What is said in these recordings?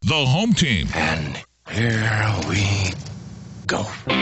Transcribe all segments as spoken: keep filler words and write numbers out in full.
the home team. And here we go.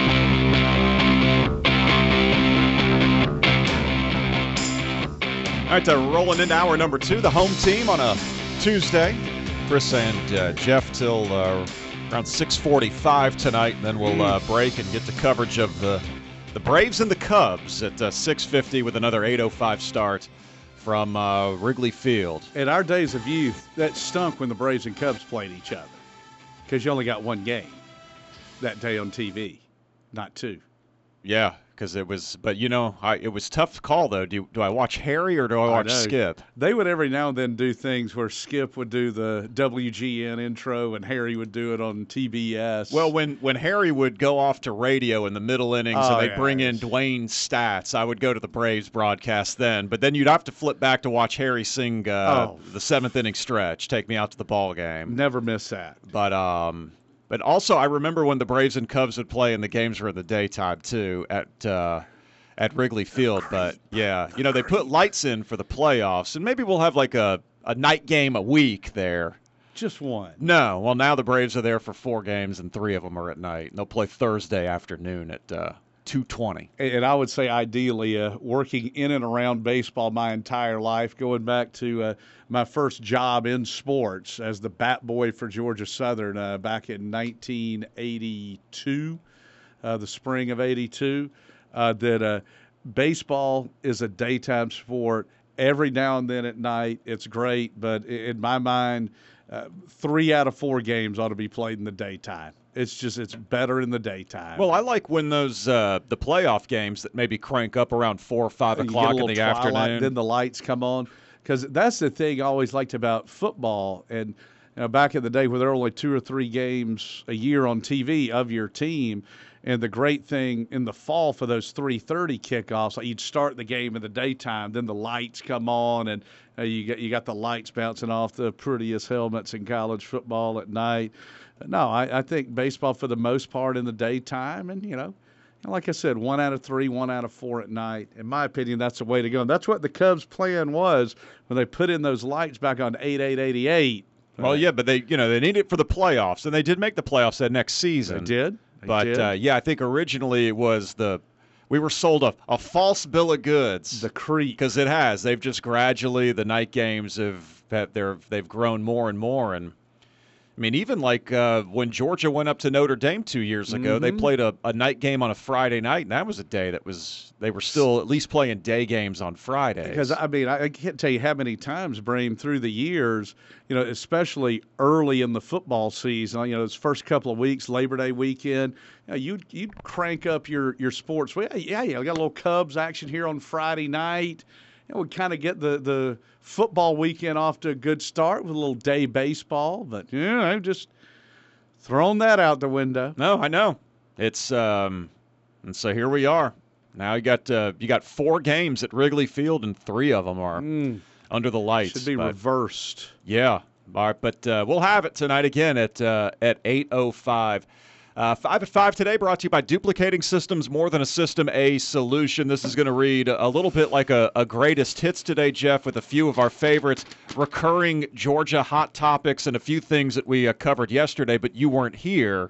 All right, uh, rolling into hour number two, the home team on a Tuesday. Chris and uh, Jeff till uh, around six forty-five tonight, and then we'll uh, break and get to coverage of the the Braves and the Cubs at uh, six fifty with another eight oh five start from uh, Wrigley Field. In our days of youth, that stunk when the Braves and Cubs played each other because you only got one game that day on T V, not two. Yeah, because it was, but you know, I, it was tough to call though. Do do I watch Harry or do I watch I Skip? They would every now and then do things where Skip would do the W G N intro and Harry would do it on T B S. Well, when, when Harry would go off to radio in the middle innings Oh, and they'd yeah, bring in it's- Dwayne Stats, I would go to the Braves broadcast then. But then you'd have to flip back to watch Harry sing uh, Oh. the seventh inning stretch, take me out to the ball game. Never miss that. But um, but also I remember when the Braves and Cubs would play and the games were in the daytime too at uh, at Wrigley Field. But yeah, you know, they put lights in for the playoffs, and maybe we'll have like a, a night game a week there. Just one. No, well now the Braves are there for four games and three of them are at night. And they'll play Thursday afternoon at uh, two twenty. And I would say ideally, uh, working in and around baseball my entire life, going back to uh, my first job in sports as the bat boy for Georgia Southern uh, back in nineteen eighty-two, uh, the spring of eighty-two, uh, that uh, baseball is a daytime sport. Every now and then at night, it's great, but in my mind, uh, three out of four games ought to be played in the daytime. It's just, it's better in the daytime. Well, I like when those uh, the playoff games that maybe crank up around four or five You get a o'clock in little the twilight, afternoon. Then the lights come on. Because that's the thing I always liked about football. And you know, back in the day where there were only two or three games a year on T V of your team, and the great thing in the fall for those three thirty kickoffs, like you'd start the game in the daytime, then the lights come on, and uh, you got you got the lights bouncing off the prettiest helmets in college football at night. No, I, I think baseball for the most part in the daytime, and you know. Like I said, one out of three, one out of four at night. In my opinion, that's the way to go. And that's what the Cubs' plan was when they put in those lights back on eight eight eighty-eight. Well, yeah, but they you know they need it for the playoffs, and they did make the playoffs that next season. They did. They but did. Uh, yeah, I think originally it was the we were sold a, a false bill of goods. The creek. Because it has. They've just gradually the night games have they're they've grown more and more. And I mean, even like uh, when Georgia went up to Notre Dame two years ago, Mm-hmm. they played a, a night game on a Friday night, and that was a day that was they were still at least playing day games on Fridays. Because, I mean, I I can't tell you how many times, Brame, through the years, you know, especially early in the football season, you know, those first couple of weeks, Labor Day weekend, you know, you'd, you'd crank up your, your sports. Well, yeah, yeah, we got a little Cubs action here on Friday night. You know, we kind of get the, the football weekend off to a good start with a little day baseball. But, you know, I've just thrown that out the window. No, I know. It's um, and so here we are. Now you got uh, you got four games at Wrigley Field, and three of them are under the lights. Should be but- reversed. Yeah, all right, but uh, we'll have it tonight again at uh, at eight oh five. Uh, five at five today, brought to you by Duplicating Systems, more than a system, a solution. This is going to read a little bit like a, a greatest hits today, Jeff, with a few of our favorites, recurring Georgia hot topics, and a few things that we uh, covered yesterday, but you weren't here.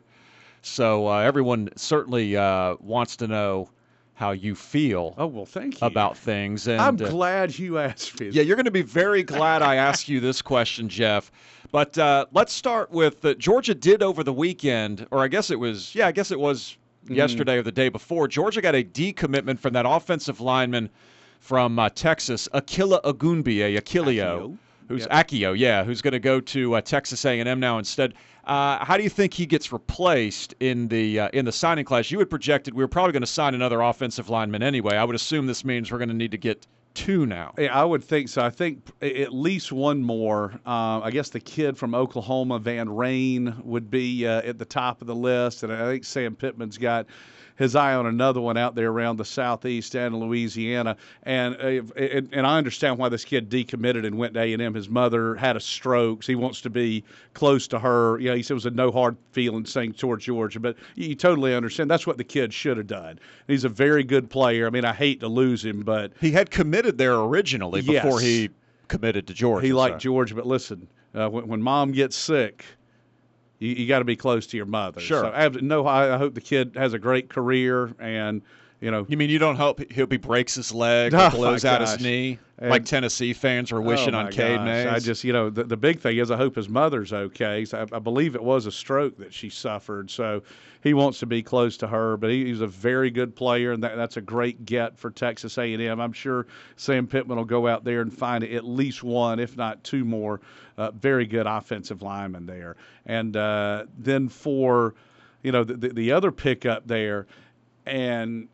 So uh, everyone certainly uh, wants to know how you feel Oh, well, thank you. about things. And I'm uh, glad you asked me. yeah, you're going to be very glad I asked you this question, Jeff. But uh, let's start with uh, Georgia did over the weekend, or I guess it was, yeah, I guess it was yesterday or the day before. Georgia got a decommitment from that offensive lineman from uh, Texas, Akila Ogunbiye, Akilio, Akio. who's Yep. Akio, yeah, who's going to go to uh, Texas A and M now instead. Uh, how do you think he gets replaced in the uh, in the signing class? You had projected we were probably going to sign another offensive lineman anyway. I would assume this means we're going to need to get two now. Yeah, I would think so. I think at least one more. Uh, I guess the kid from Oklahoma, Van Rane, would be uh, at the top of the list. And I think Sam Pittman's got his eye on another one out there around the southeast and Louisiana. And uh, and, and I understand why this kid decommitted and went to A and M. His mother had a stroke. So he wants to be close to her. You know, he said it was a no hard feelings thing towards Georgia. But you, you totally understand. That's what the kid should have done. He's a very good player. I mean, I hate to lose him, but He had committed there originally Yes. before he committed to Georgia. he liked so. Georgia. But listen, uh, when, when mom gets sick, you, you got to be close to your mother. Sure. So I, no, I, I hope the kid has a great career, and you know. You mean you don't hope he he breaks his leg Oh, or blows my out his gosh. knee And- like Tennessee fans are wishing oh on my Cade gosh. Mays? I just, you know, the, the big thing is I hope his mother's okay. So I, I believe it was a stroke that she suffered. So he wants to be close to her, but he, he's a very good player, and that, that's a great get for Texas A and M. I'm sure Sam Pittman will go out there and find at least one, if not two more, uh, very good offensive linemen there. And uh, then for, you know, the, the, the other pickup there, and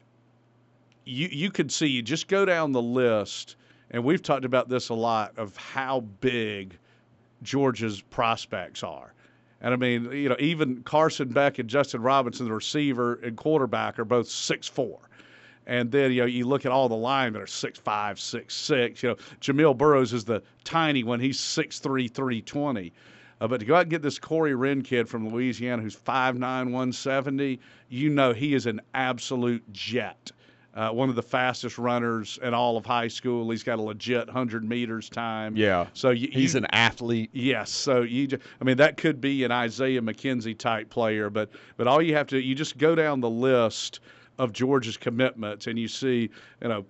you you could see, you just go down the list, and we've talked about this a lot, of how big Georgia's prospects are. And I mean, you know, even Carson Beck and Justin Robinson, the receiver and quarterback, are both six four. And then, you know, you look at all the linemen are six five, six six. You know, Jamil Burrows is the tiny one. He's six three, three twenty. Uh, but to go out and get this Corey Wren kid from Louisiana who's five nine, one seventy, you know he is an absolute jet. Uh, one of the fastest runners in all of high school. He's got a legit one hundred meters time. Yeah. So you, He's you, an athlete. Yes. So you, ju- I mean, that could be an Isaiah McKenzie type player, but but all you have to, you just go down the list of Georgia's commitments, and you see, you know,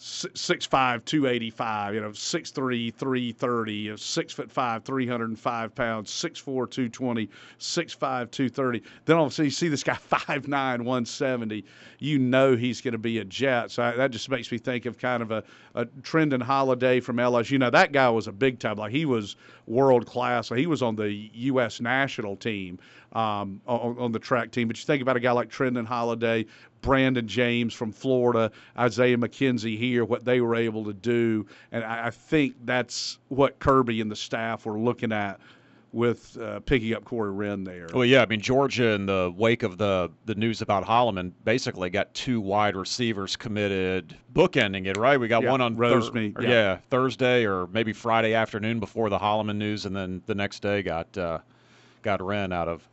six five, two eighty-five, you know, six three, three thirty, you know, six foot five, three hundred five pounds, six four, two twenty, six five, two thirty. Then all of a sudden you see this guy five nine, one seventy. You know he's going to be a jet. So I, that just makes me think of kind of a, a Trendon Holiday from L S U. You know, that guy was a big time. Like, he was world class. He was on the U S national team, um, on, on the track team. But you think about a guy like Trendon Holiday, Brandon James from Florida, Isaiah McKenzie here, what they were able to do. And I, I think that's what Kirby and the staff were looking at with uh, picking up Corey Wren there. Well, yeah, I mean, Georgia, in the wake of the, the news about Holloman, basically got two wide receivers committed, bookending it, right? We got Yeah, one on Rosemead, Thur- yeah. yeah, Thursday or maybe Friday afternoon before the Holloman news, and then the next day got uh, got Wren out of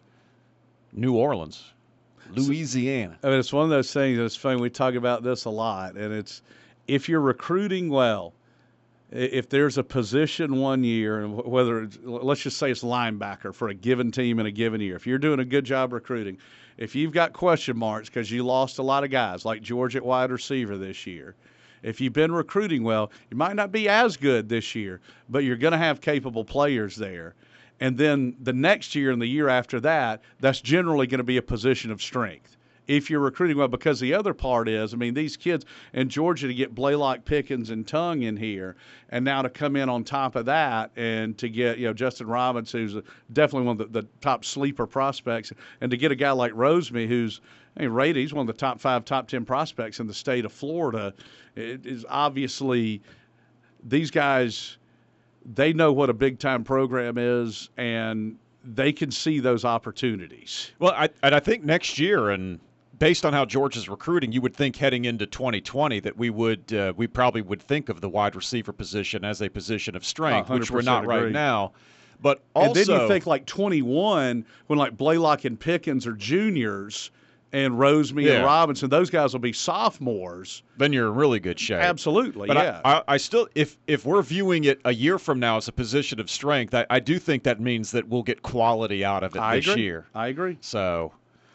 New Orleans, Louisiana. I mean, it's one of those things that's funny. We talk about this a lot, and it's, if you're recruiting well, i- if there's a position one year, and wh- whether it's, let's just say it's linebacker for a given team in a given year, if you're doing a good job recruiting, if you've got question marks because you lost a lot of guys like George at wide receiver this year, if you've been recruiting well, you might not be as good this year, but you're going to have capable players there. And then the next year and the year after that, that's generally going to be a position of strength if you're recruiting well. Because the other part is, I mean, these kids in Georgia, to get Blaylock, Pickens, and Tongue in here, and now to come in on top of that and to get, you know, Justin Robinson, who's definitely one of the, the top sleeper prospects, and to get a guy like Rosemead, who's, I mean, rated, he's one of the top five, top ten prospects in the state of Florida. It is obviously, these guys, they know what a big-time program is, and they can see those opportunities. Well, I, and I think next year, and based on how Georgia's recruiting, you would think heading into twenty twenty that we would uh, we probably would think of the wide receiver position as a position of strength, one hundred which we're not percent right agree. now. But also, And then you think like twenty-one, when like Blaylock and Pickens are juniors, and Rosemead Yeah. and Robinson, those guys will be sophomores. then you're in really good shape. Absolutely, But yeah. I, I, I still, if if we're viewing it a year from now as a position of strength, I, I do think that means that we'll get quality out of it I this agree. year. I agree. So,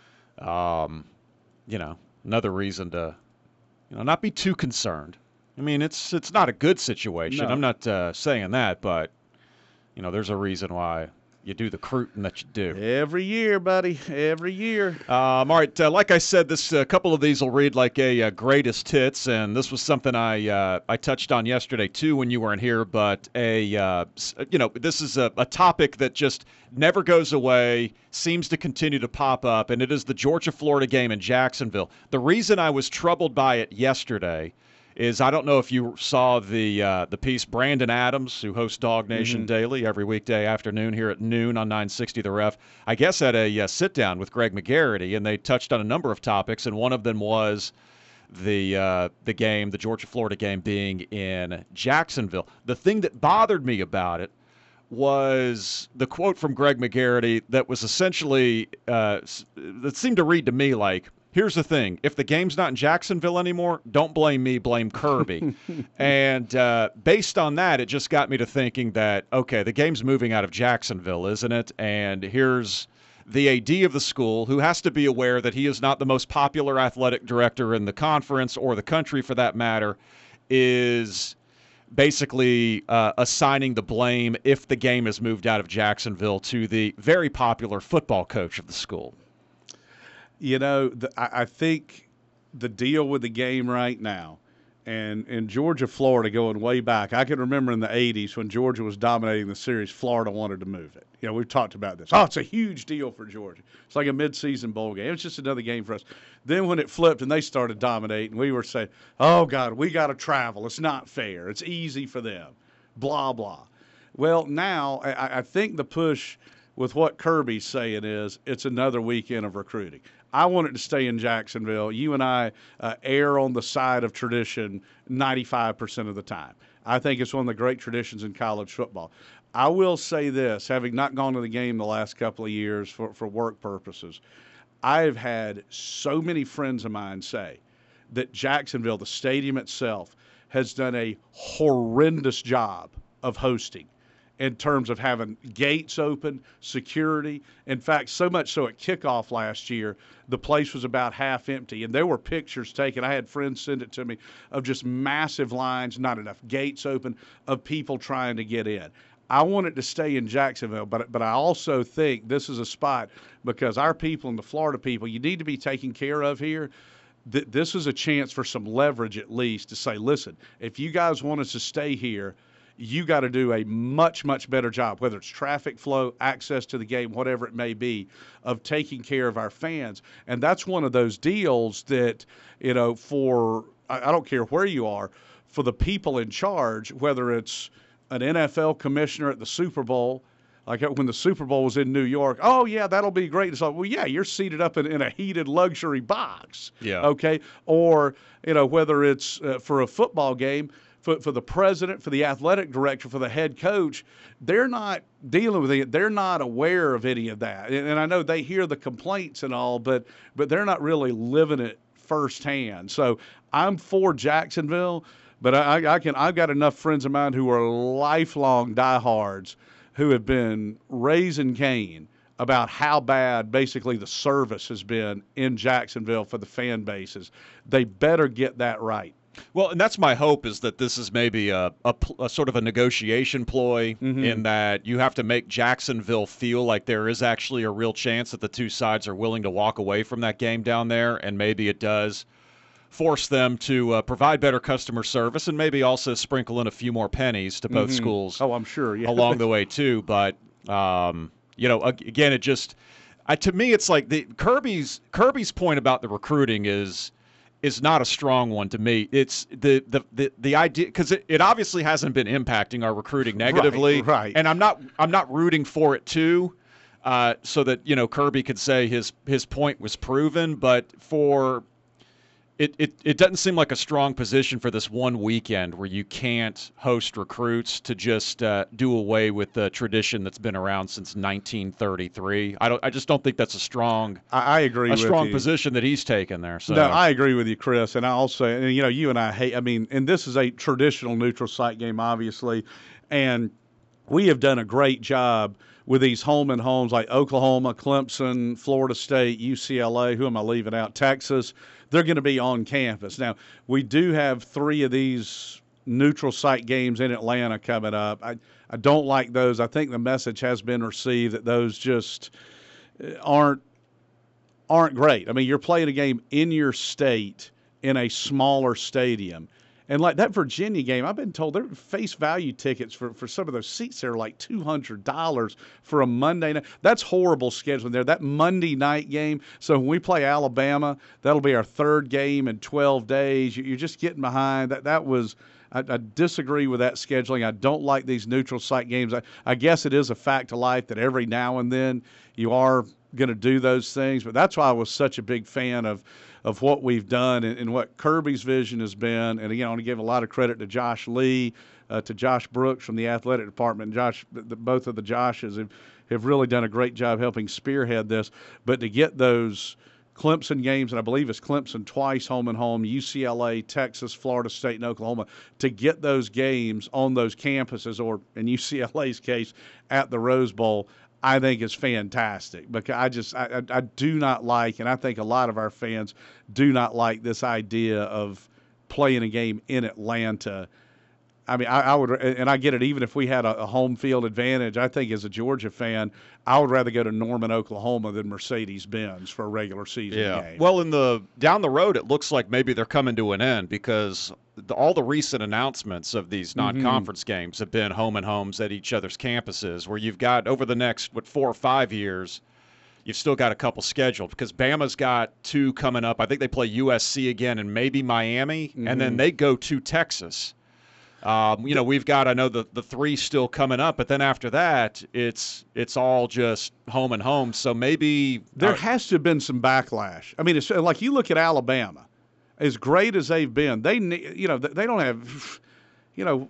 um, you know, another reason to, you know, not be too concerned. I mean, it's it's not a good situation. No. I'm not uh, saying that, but you know, there's a reason why you do the recruiting that you do. Every year, buddy. Every year. Um, all right, uh, like I said, this a couple of these will read like a uh, greatest hits, and this was something I uh, I touched on yesterday too when you weren't here. But a uh, s- you know, this is a, a topic that just never goes away, seems to continue to pop up, and it is the Georgia-Florida game in Jacksonville. The reason I was troubled by it yesterday is I don't know if you saw the uh, the piece. Brandon Adams, who hosts Dog Nation Mhm. Daily every weekday afternoon here at noon on nine sixty The Ref, I guess had a uh, sit-down with Greg McGarity, and they touched on a number of topics, and one of them was the uh, the game, the Georgia-Florida game, being in Jacksonville. The thing that bothered me about it was the quote from Greg McGarity that was essentially, uh, s- that seemed to read to me like, here's the thing. If the game's not in Jacksonville anymore, don't blame me, blame Kirby. and uh, based on that, it just got me to thinking that, okay, the game's moving out of Jacksonville, isn't it? And here's the A D of the school, who has to be aware that he is not the most popular athletic director in the conference or the country for that matter, is basically uh, assigning the blame if the game is moved out of Jacksonville to the very popular football coach of the school. You know, the, I, I think the deal with the game right now, and in Georgia, Florida, going way back, I can remember in the eighties when Georgia was dominating the series, Florida wanted to move it. You know, we've talked about this. Oh, it's a huge deal for Georgia. It's like a midseason bowl game. It's just another game for us. Then when it flipped and they started dominating, we were saying, oh, God, we got to travel. It's not fair. It's easy for them. Blah, blah. Well, now I, I think the push with what Kirby's saying is it's another weekend of recruiting. I want it to stay in Jacksonville. You and I uh, err on the side of tradition ninety-five percent of the time. I think it's one of the great traditions in college football. I will say this, having not gone to the game the last couple of years for, for work purposes, I've had so many friends of mine say that Jacksonville, the stadium itself, has done a horrendous job of hosting in terms of having gates open, security. In fact, so much so at kickoff last year, the place was about half empty. And there were pictures taken, I had friends send it to me, of just massive lines, not enough gates open, of people trying to get in. I want it to stay in Jacksonville, but but I also think this is a spot because our people and the Florida people, you need to be taken care of here. Th- this is a chance for some leverage at least to say, listen, if you guys want us to stay here, you got to do a much, much better job, whether it's traffic flow, access to the game, whatever it may be, of taking care of our fans. And that's one of those deals that, you know, for, I, I don't care where you are, for the people in charge, whether it's an N F L commissioner at the Super Bowl, like when the Super Bowl was in New York, oh, yeah, that'll be great. It's like, well, yeah, you're seated up in, in a heated luxury box. Yeah. Okay. Or, you know, whether it's uh, for a football game, For, for the president, for the athletic director, for the head coach, they're not dealing with it. They're not aware of any of that. And, and I know they hear the complaints and all, but but they're not really living it firsthand. So I'm for Jacksonville, but I, I can I've got enough friends of mine who are lifelong diehards who have been raising Cain about how bad basically the service has been in Jacksonville for the fan bases. They better get that right. Well, and that's my hope is that this is maybe a, a, a sort of a negotiation ploy Mm-hmm. in that you have to make Jacksonville feel like there is actually a real chance that the two sides are willing to walk away from that game down there, and maybe it does force them to uh, provide better customer service and maybe also sprinkle in a few more pennies to both Mhm. schools Oh, I'm sure. Yeah. along the way too. But, um, you know, ag- again, it just I, to me, it's like the Kirby's Kirby's point about the recruiting is – is not a strong one to me. It's the the the, the idea because it, it obviously hasn't been impacting our recruiting negatively, Right, right. And I'm not I'm not rooting for it too, uh, so that you know Kirby could say his his point was proven. But for it, it it doesn't seem like a strong position for this one weekend where you can't host recruits to just uh, do away with the tradition that's been around since nineteen thirty-three. I don't I just don't think that's a strong. I, I agree a with strong you. position that he's taken there. So No, I agree with you, Chris. And I also, and you know, you and I hate, I mean, and this is a traditional neutral site game, obviously. And we have done a great job with these home and homes like Oklahoma, Clemson, Florida State, U C L A. Who am I leaving out? Texas. They're going to be on campus. Now, we do have three of these neutral site games in Atlanta coming up. I, I don't like those. I think the message has been received that those just aren't aren't great. I mean, you're playing a game in your state in a smaller stadium. And like that Virginia game, I've been told their face value tickets for, for some of those seats there are like two hundred dollars for a Monday night. That's horrible scheduling there. That Monday night game. So when we play Alabama, that'll be our third game in twelve days. You're just getting behind. That that was I, I disagree with that scheduling. I don't like these neutral site games. I, I guess it is a fact of life that every now and then you are going to do those things. But that's why I was such a big fan of of what we've done and, and what Kirby's vision has been. And again, I want to give a lot of credit to Josh Lee, uh, to Josh Brooks from the athletic department. Josh, the, both of the Joshes have, have really done a great job helping spearhead this. But to get those Clemson games, and I believe it's Clemson twice home and home, U C L A, Texas, Florida State, and Oklahoma, to get those games on those campuses, or in U C L A's case, at the Rose Bowl, I think is fantastic because I just I, I, I do not like, and I think a lot of our fans do not like this idea of playing a game in Atlanta. I mean, I, I would, and I get it. Even if we had a, a home field advantage, I think as a Georgia fan, I would rather go to Norman, Oklahoma, than Mercedes-Benz for a regular season Yeah. game. Well, in the down the road, it looks like maybe they're coming to an end because the, all the recent announcements of these non-conference mm-hmm. games have been home and homes at each other's campuses, where you've got over the next what four or five years. You've still got a couple scheduled because Bama's got two coming up. I think they play U S C again and maybe Miami, mm-hmm. and then they go to Texas. Um, you know, we've got, I know, the, the three still coming up, but then after that, it's it's all just home and home. So maybe there uh, has to have been some backlash. I mean, it's like you look at Alabama, as great as they've been, they you know they don't have, you know,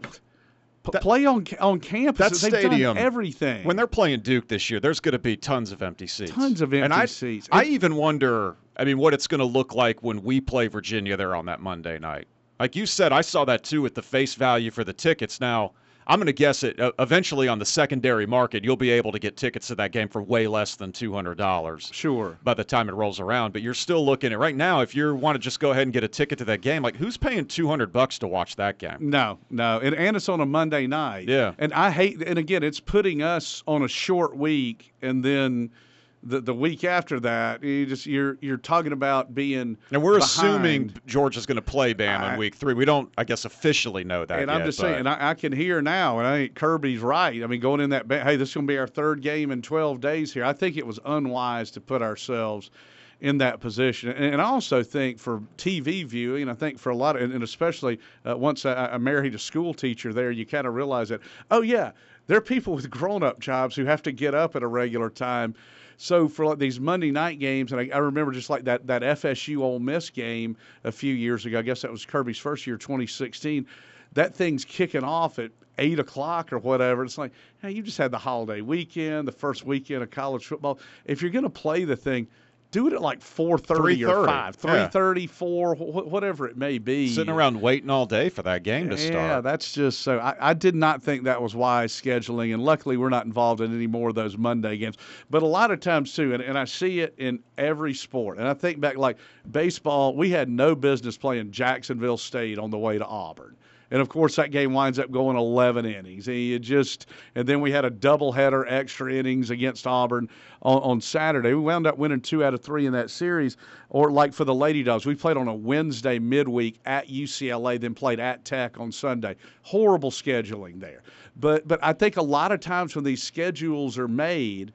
p- that, play on on campus. That they've stadium, done everything. When they're playing Duke this year, there's going to be tons of empty seats. Tons of empty and I, seats. I even wonder, I mean, what it's going to look like when we play Virginia there on that Monday night. Like you said, I saw that too with the face value for the tickets. Now, I'm going to guess it uh, eventually on the secondary market, you'll be able to get tickets to that game for way less than two hundred dollars. Sure. By the time it rolls around. But you're still looking at right now, if you want to just go ahead and get a ticket to that game, like who's paying two hundred bucks to watch that game? No, no. And, and it's on a Monday night. Yeah. And I hate, and again, it's putting us on a short week and then – The the week after that, you just you're you're talking about being and we're behind. assuming Georgia's going to play Bama I, in week three. We don't, I guess, officially know that. And yet, I'm just but. saying, and I, I can hear now, and I think Kirby's right. I mean, going in that, hey, this is going to be our third game in twelve days here. I think it was unwise to put ourselves in that position, and, and I also think for T V viewing, I think for a lot of, and, and especially uh, once I, I married a school teacher there, you kind of realize that, oh yeah, there are people with grown-up jobs who have to get up at a regular time. So for like these Monday night games, and I, I remember just like that that F S U Ole Miss game a few years ago. I guess that was Kirby's first year, twenty sixteen. That thing's kicking off at eight o'clock or whatever. It's like, hey, you just had the holiday weekend, the first weekend of college football. If you're going to play the thing, do it at like four thirty or five, three thirty, yeah. four, wh- whatever it may be. Sitting around waiting all day for that game to yeah, start. Yeah, that's just so. I, I did not think that was wise scheduling, and luckily we're not involved in any more of those Monday games. But a lot of times too, and, and I see it in every sport. And I think back like baseball, we had no business playing Jacksonville State on the way to Auburn. And, of course, that game winds up going eleven innings. And you just and then we had a doubleheader, extra innings against Auburn on, on Saturday. We wound up winning two out of three in that series. Or like for the Lady Dogs, we played on a Wednesday midweek at U C L A, then played at Tech on Sunday. Horrible scheduling there. But but I think a lot of times when these schedules are made,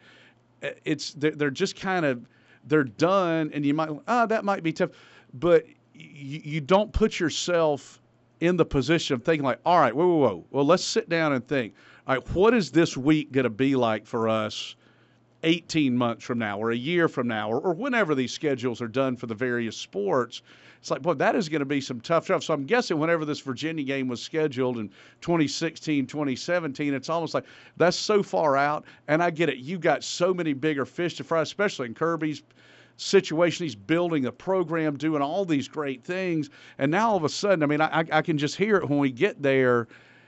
it's they're, they're just kind of they're done, and you might ah oh, that might be tough, but you, you don't put yourself in the position of thinking like, all right, whoa, whoa, whoa. Well, let's sit down and think, all right, what is this week going to be like for us eighteen months from now or a year from now or, or whenever these schedules are done for the various sports? It's like, boy, that is going to be some tough stuff. So I'm guessing whenever this Virginia game was scheduled in twenty sixteen, twenty seventeen, it's almost like that's so far out. And I get it. You got so many bigger fish to fry, especially in Kirby's situation. He's building a program, doing all these great things, and now all of a sudden, I mean, I, I can just hear it when we get there.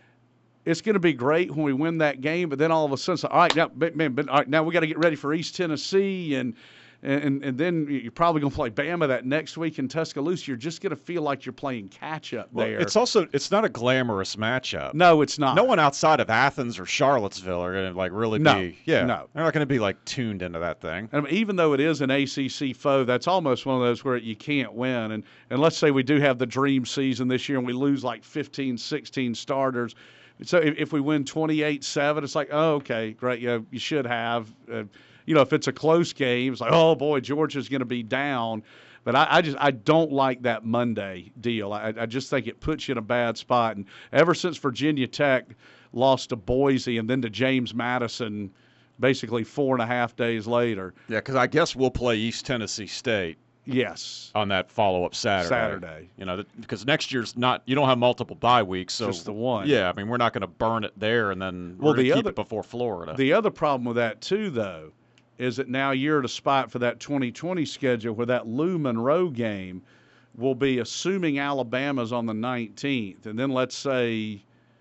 It's going to be great when we win that game, but then all of a sudden, it's like, all right, now, man, but, all right, now we got to get ready for East Tennessee, and and and then you're probably going to play Bama that next week in Tuscaloosa. You're just going to feel like you're playing catch up there. Well, it's also it's not a glamorous matchup. No, it's not. No one outside of Athens or Charlottesville are going to like really no, be. Yeah, no, they're not going to be like tuned into that thing. I mean, even though it is an A C C foe, that's almost one of those where you can't win. And and let's say we do have the dream season this year and we lose like fifteen, sixteen starters. So if, if we win twenty-eight seven, it's like, oh, okay, great. Yeah, you should have. Uh, you know, if it's a close game, it's like, oh, boy, Georgia's going to be down. But I, I just I don't like that Monday deal. I, I just think it puts you in a bad spot. And ever since Virginia Tech lost to Boise and then to James Madison basically four and a half days later. Yeah, because I guess we'll play East Tennessee State. Yes. On that follow-up Saturday. Saturday. You know, because next year's not – you don't have multiple bye weeks. So just the one. Yeah, I mean, we're not going to burn it there and then well, we're going to keep other, it before Florida. The other problem with that, too, though, is that now you're at a spot for that twenty twenty schedule where that Lou Monroe game will be assuming Alabama's on the nineteenth. And then let's say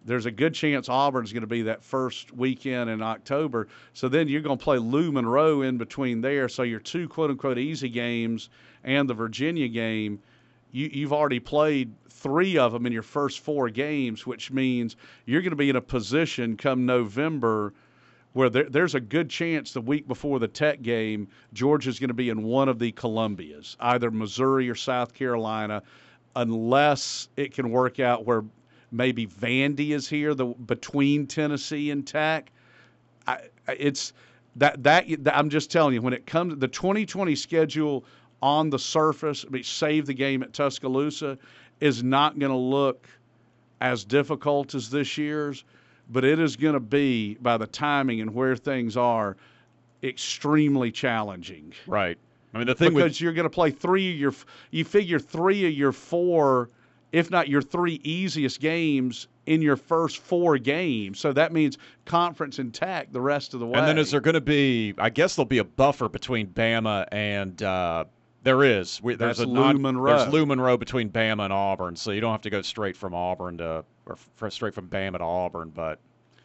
there's a good chance Auburn's going to be that first weekend in October. So then you're going to play Lou Monroe in between there. So your two quote-unquote easy games and the Virginia game, you, you've already played three of them in your first four games, which means you're going to be in a position come November where there, there's a good chance the week before the Tech game, Georgia's going to be in one of the Columbias, either Missouri or South Carolina, unless it can work out where – maybe Vandy is here, the between Tennessee and Tech. I, it's that, that that I'm just telling you, when it comes to the twenty twenty schedule on the surface, I mean, save the game at Tuscaloosa, is not going to look as difficult as this year's, but it is going to be, by the timing and where things are, extremely challenging. Right. I mean, the thing because with, you're going to play three of your you figure three of your four, if not your three easiest games in your first four games. So that means conference and Tech the rest of the way. And then is there going to be, I guess there'll be a buffer between Bama and uh, there is. We, there's That's a Lou non, Monroe. There's Lou Monroe between Bama and Auburn, so you don't have to go straight from Auburn to, or f- straight from Bama to Auburn. But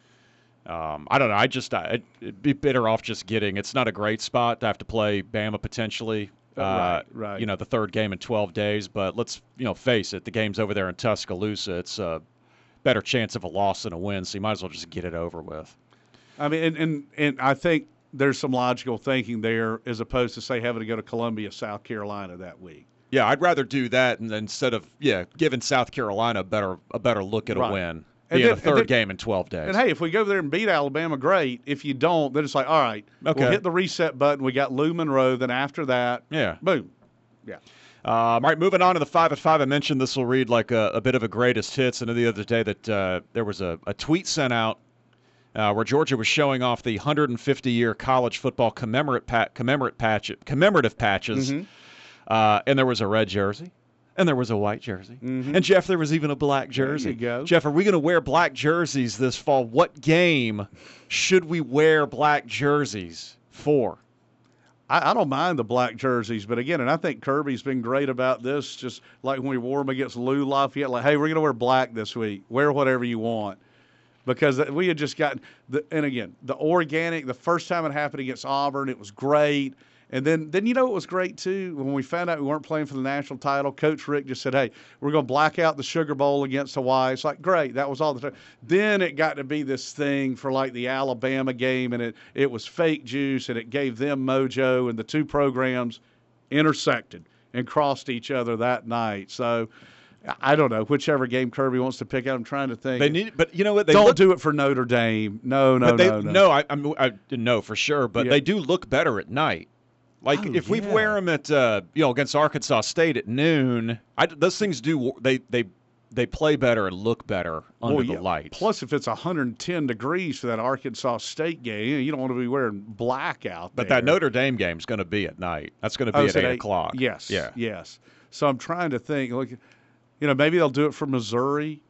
um, I don't know. I just, I, it'd be better off just getting, it's not a great spot to have to play Bama potentially. Uh, right, right. You know, the third game in twelve days. But let's, you know, face it, the game's over there in Tuscaloosa. It's a better chance of a loss than a win, so you might as well just get it over with. I mean, and, and, and I think there's some logical thinking there as opposed to, say, having to go to Columbia, South Carolina that week. Yeah, I'd rather do that and instead of, yeah, giving South Carolina a better a better look at Right. a win. And Being then- a third and then- game in twelve days. And, hey, if we go there and beat Alabama, great. If you don't, then it's like, all right, Okay. we'll hit the reset button. We got Lou Monroe. Then after that, yeah. boom. Yeah. Um, all right, moving on to the five at five. I mentioned this will read like a, a bit of a greatest hits. I know the other day that uh, there was a, a tweet sent out uh, where Georgia was showing off the one hundred fifty year college football commemorate pa- commemorate patch commemorative patches, Mm-hmm. uh, and there was a red jersey. And there was a white jersey. Mhm. And, Jeff, there was even a black jersey. you go. Jeff, are we going to wear black jerseys this fall? What game should we wear black jerseys for? I, I don't mind the black jerseys, but again, and I think Kirby's been great about this, just like when we wore them against Lou Lafayette, like, hey, we're going to wear black this week. Wear whatever you want. Because we had just gotten, the, and again, the organic, the first time it happened against Auburn, it was great. And then, then you know what was great, too? When we found out we weren't playing for the national title, Coach Rick just said, hey, we're going to black out the Sugar Bowl against Hawaii. It's like, great, that was all the time. Then it got to be this thing for, like, the Alabama game, and it, it was fake juice, and it gave them mojo, and the two programs intersected and crossed each other that night. So, I don't know, whichever game Kirby wants to pick out. I'm trying to think. They need, but you know what? They don't look, do it for Notre Dame. No, no, but they, no, no. I, I'm, I didn't know for sure, but Yeah. they do look better at night. Like Oh, if we yeah. wear them at, uh, you know, against Arkansas State at noon, I, those things do they they they play better and look better under Well, the yeah. light. Plus, if it's one hundred ten degrees for that Arkansas State game, you don't want to be wearing black out But there. that Notre Dame game is going to be at night. That's going to be Oh, at so eight they- o'clock. Yes. Yeah. Yes. So I'm trying to think. Look, you know, maybe they'll do it for Missouri.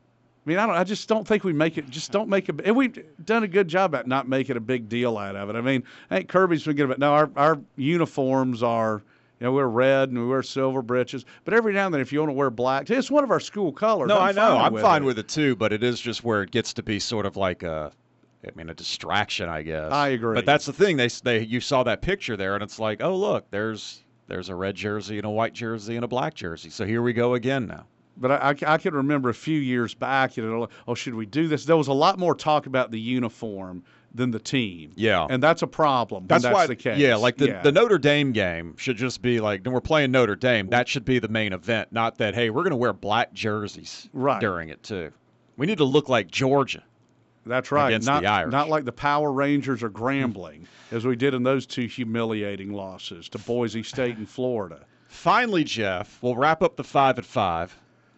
I mean, I don't. I just don't think we make it. Just don't make a. And we've done a good job at not making a big deal out of it. I mean, I think Kirby's been good about. No, our our uniforms are. You know, we're red and we wear silver breeches. But every now and then, if you want to wear black, it's one of our school colors. No, I'm I know. fine I'm with fine it. with it too, but it is just where it gets to be sort of like a, I mean, a distraction, I guess. I agree. But that's the thing. They they you saw that picture there, and it's like, oh look, there's there's a red jersey and a white jersey and a black jersey. So here we go again now. But I, I, I can remember a few years back, you know, oh, should we do this? There was a lot more talk about the uniform than the team. Yeah. And that's a problem. That's, when that's why, the case. yeah, like the, Yeah. the Notre Dame game should just be like, we're playing Notre Dame. That should be the main event, not that, hey, we're going to wear black jerseys Right. during it too. We need to look like Georgia. That's right. against not, the Irish. not like the Power Rangers or Grambling, as we did in those two humiliating losses to Boise State and Florida. Finally, Jeff, we'll wrap up the five at five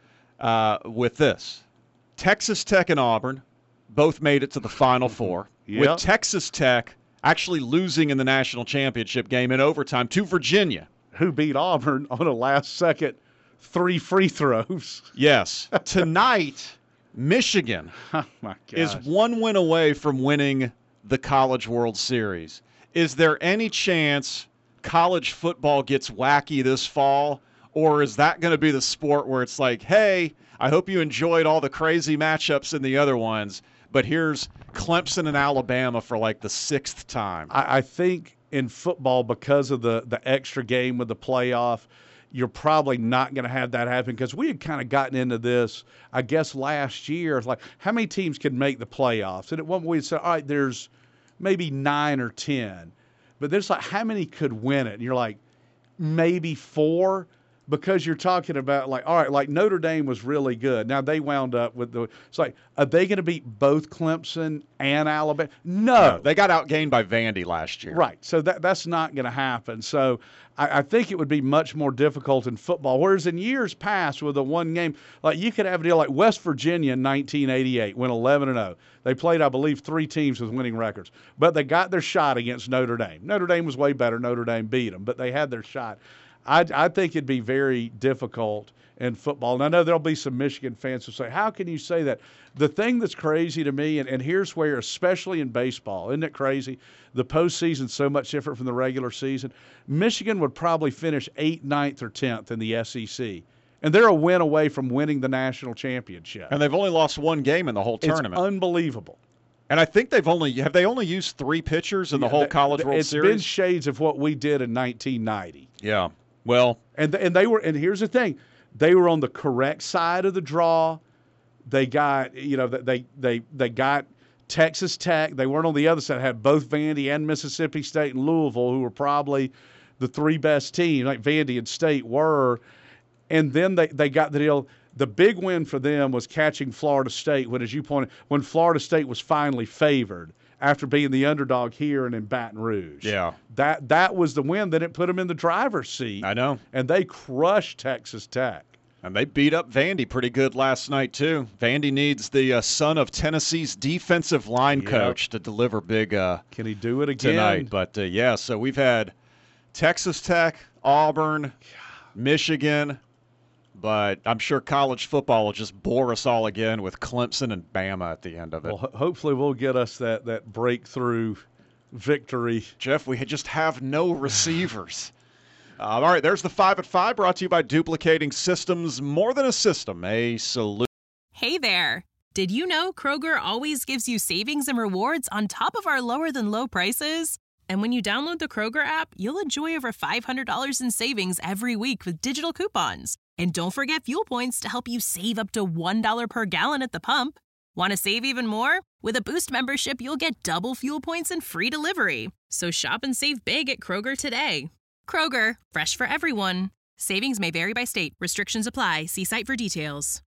uh, with this. Texas Tech and Auburn both made it to the Final Four, Yep. with Texas Tech actually losing in the national championship game in overtime to Virginia. Who beat Auburn on a last-second three free throws. Yes. Tonight, Michigan Oh, my gosh. is one win away from winning the College World Series. Is there any chance college football gets wacky this fall, or is that going to be the sport where it's like, hey, I hope you enjoyed all the crazy matchups in the other ones. But here's Clemson and Alabama for like the sixth time. I, I think in football, because of the, the extra game with the playoff, you're probably not going to have that happen, because we had kind of gotten into this, I guess, last year. Like, how many teams could make the playoffs? And at one point we'd say, all right, there's maybe nine or ten. But there's like, how many could win it? And you're like, maybe four, because you're talking about, like, all right, like Notre Dame was really good. Now they wound up with the – it's like, are they going to beat both Clemson and Alabama? No. no. They got outgained by Vandy last year. Right. So that that's not going to happen. So I, I think it would be much more difficult in football. Whereas in years past with a one game, like you could have a deal like West Virginia in nineteen eighty-eight went eleven and oh. They played, I believe, three teams with winning records. But they got their shot against Notre Dame. Notre Dame was way better. Notre Dame beat them, but they had their shot. I, I think it'd be very difficult in football. And I know there'll be some Michigan fans who say, how can you say that? The thing that's crazy to me, and, and here's where, especially in baseball, isn't it crazy? The postseason's so much different from the regular season. Michigan would probably finish eighth, ninth, or tenth in the S E C. And they're a win away from winning the national championship. And they've only lost one game in the whole tournament. It's unbelievable. And I think they've only – have they only used three pitchers in the Yeah, whole that- College World it's Series? It's been shades of what we did in nineteen ninety. Yeah. Well – And and they were, and here's the thing, they were on the correct side of the draw. They got, you know, they they they got Texas Tech. They weren't on the other side. Had both Vandy and Mississippi State and Louisville, who were probably the three best teams, like Vandy and State were. And then they, they got the deal. The big win for them was catching Florida State when, as you pointed, when Florida State was finally favored after being the underdog here and in Baton Rouge. Yeah. That that was the win that it put them in the driver's seat. I know. And they crushed Texas Tech. And they beat up Vandy pretty good last night, too. Vandy needs the uh, son of Tennessee's defensive line Yep. coach to deliver big uh, Can he do it again? tonight. But, uh, yeah, so we've had Texas Tech, Auburn, Michigan, but I'm sure college football will just bore us all again with Clemson and Bama at the end of it. Well, ho- hopefully we'll get us that, that breakthrough victory. Jeff, we just have no receivers. Uh, all right, there's the five at five, brought to you by Duplicating Systems. More than a system, a solution. Hey there. Did you know Kroger always gives you savings and rewards on top of our lower than low prices? And when you download the Kroger app, you'll enjoy over five hundred dollars in savings every week with digital coupons. And don't forget fuel points to help you save up to one dollar per gallon at the pump. Want to save even more? With a Boost membership, you'll get double fuel points and free delivery. So shop and save big at Kroger today. Kroger, fresh for everyone. Savings may vary by state. Restrictions apply. See site for details.